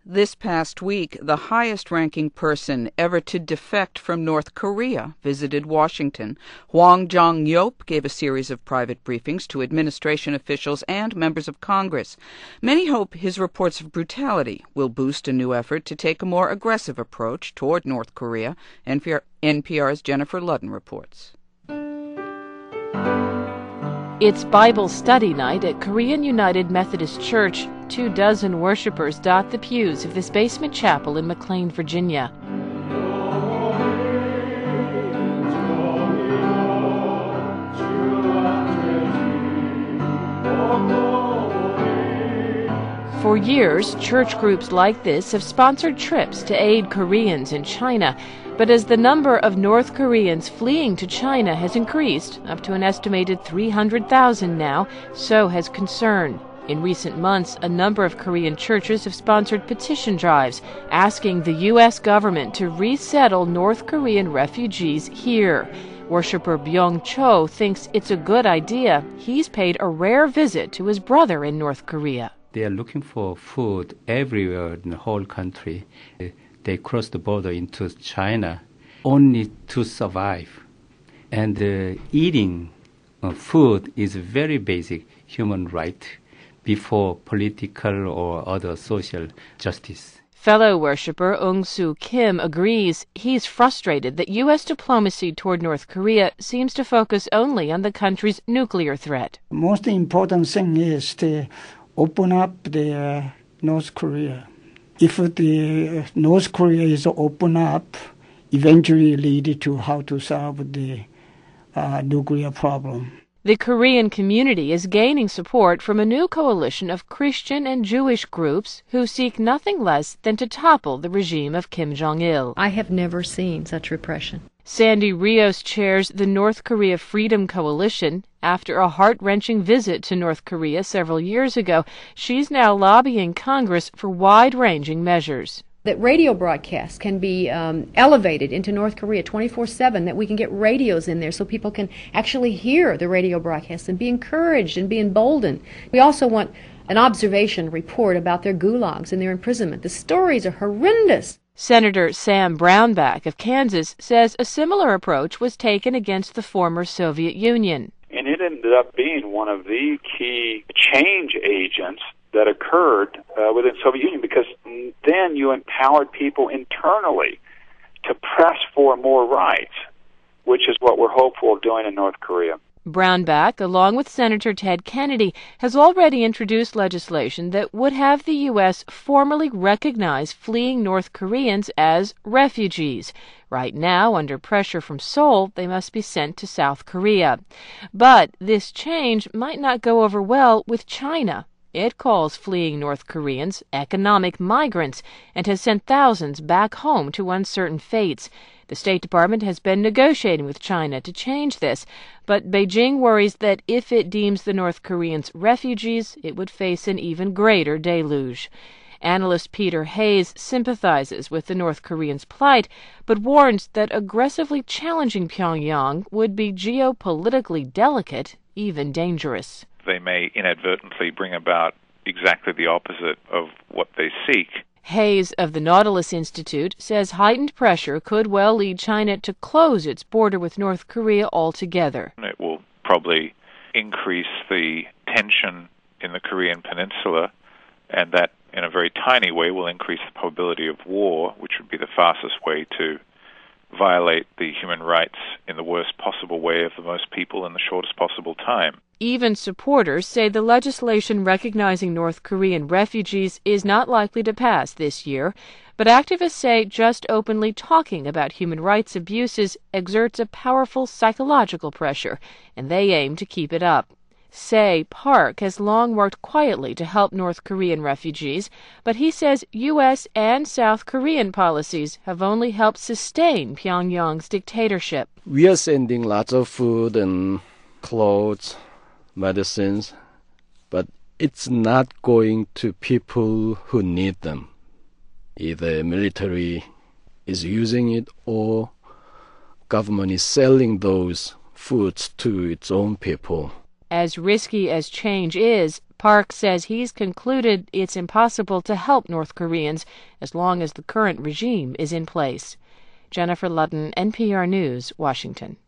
This past week, the highest-ranking person ever to defect from North Korea visited Washington. Hwang Jong-yeop gave a series of private briefings to administration officials and members of Congress. Many hope his reports of brutality will boost a new effort to take a more aggressive approach toward North Korea. NPR's Jennifer Ludden reports. It's Bible study night at Korean United Methodist Church. 24 worshipers dot the pews of this basement chapel in McLean, Virginia. For years, church groups like this have sponsored trips to aid Koreans in China. But as the number of North Koreans fleeing to China has increased, up to an estimated 300,000 now, so has concern. In recent months, a number of Korean churches have sponsored petition drives asking the U.S. government to resettle North Korean refugees here. Worshipper Byung Cho thinks it's a good idea. He's paid a rare visit to his brother in North Korea. They are looking for food everywhere in the whole country. They cross the border into China only to survive. And eating food is a very basic human right before political or other social justice. Fellow worshipper Eung-soo Kim agrees. He's frustrated that U.S. diplomacy toward North Korea seems to focus only on the country's nuclear threat. Most important thing is to open up the North Korea. If the North Korea is open up, eventually lead to how to solve the nuclear problem. The Korean community is gaining support from a new coalition of Christian and Jewish groups who seek nothing less than to topple the regime of Kim Jong-il. I have never seen such repression. Sandy Rios chairs the North Korea Freedom Coalition. After a heart-wrenching visit to North Korea several years ago, she's now lobbying Congress for wide-ranging measures. That radio broadcasts can be elevated into North Korea 24/7, that we can get radios in there so people can actually hear the radio broadcasts and be encouraged and be emboldened. We also want an observation report about their gulags and their imprisonment. The stories are horrendous. Senator Sam Brownback of Kansas says a similar approach was taken against the former Soviet Union. And it ended up being one of the key change agents that occurred within the Soviet Union, because then you empowered people internally to press for more rights, which is what we're hopeful of doing in North Korea. Brownback, along with Senator Ted Kennedy, has already introduced legislation that would have the U.S. formally recognize fleeing North Koreans as refugees. Right now, under pressure from Seoul, they must be sent to South Korea. But this change might not go over well with China. It calls fleeing North Koreans economic migrants and has sent thousands back home to uncertain fates. The State Department has been negotiating with China to change this, but Beijing worries that if it deems the North Koreans refugees, it would face an even greater deluge. Analyst Peter Hayes sympathizes with the North Koreans' plight, but warns that aggressively challenging Pyongyang would be geopolitically delicate, even dangerous. They may inadvertently bring about exactly the opposite of what they seek. Hayes of the Nautilus Institute says heightened pressure could well lead China to close its border with North Korea altogether. It will probably increase the tension in the Korean peninsula, and that, in a very tiny way, will increase the probability of war, which would be the fastest way to violate the human rights in the worst possible way of the most people in the shortest possible time. Even supporters say the legislation recognizing North Korean refugees is not likely to pass this year, but activists say just openly talking about human rights abuses exerts a powerful psychological pressure, and they aim to keep it up. Say Park has long worked quietly to help North Korean refugees, but he says U.S. and South Korean policies have only helped sustain Pyongyang's dictatorship. We are sending lots of food and clothes, medicines, but it's not going to people who need them. Either military is using it or government is selling those foods to its own people. As risky as change is, Park says he's concluded it's impossible to help North Koreans as long as the current regime is in place. Jennifer Ludden, NPR News, Washington.